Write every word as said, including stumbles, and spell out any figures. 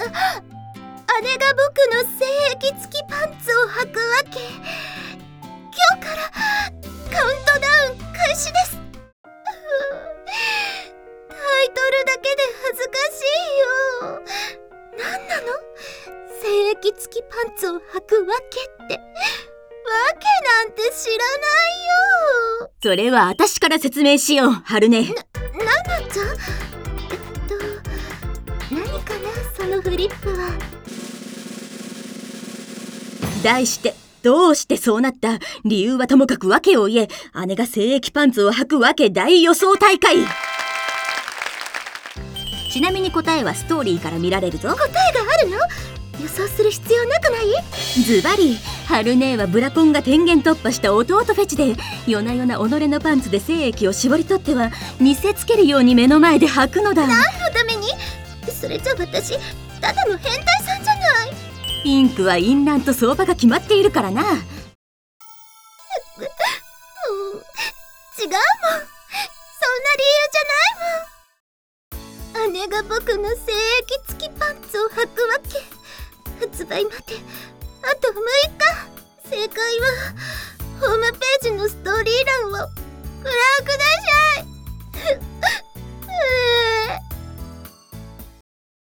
姉が僕の精液付きパンツを履くわけ。今日からカウントダウン開始です。タイトルだけで恥ずかしいよ。何なの？精液付きパンツを履くわけって。わけなんて知らないよ。 それは私から説明しよう、春音。 な、ななちゃん？えっと、何かな、そのフリップは。 題して、どうしてそうなった？理由はともかく訳を言え。姉が精液パンツを履くわけ大予想大会。ちなみに答えはストーリーから見られるぞ。 答えがあるの？予想する必要なくない？ ズバリ、春姉はブラポンが天元突破した弟フェチで、夜な夜な己のパンツで精液を絞り取っては見せつけるように目の前で履くのだ。 何のために？それじゃ私ただの変態さんじゃない。 ピンクは淫乱と相場が決まっているからな。うん、違うもん。 そんな理由じゃないもん。姉が僕の精液付きパンツを履くわけ。発売まであとむいか。正解はホームページのストーリー欄をご覧ください。